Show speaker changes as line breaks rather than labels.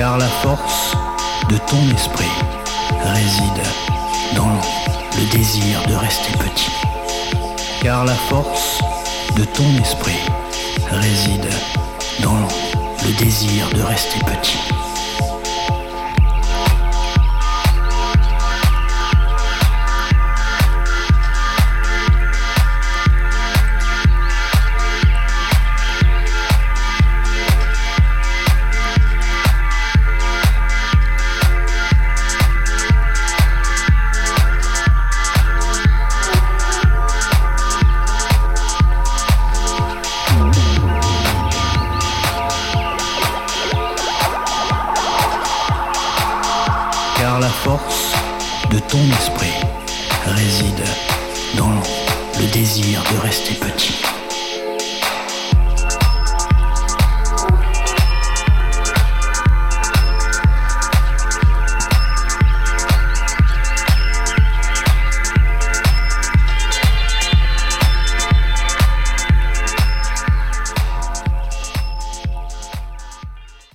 car la force de ton esprit réside dans le désir de rester petit. Car la force de ton esprit réside dans le désir de rester petit. Car la force de ton esprit réside dans le désir de rester petit.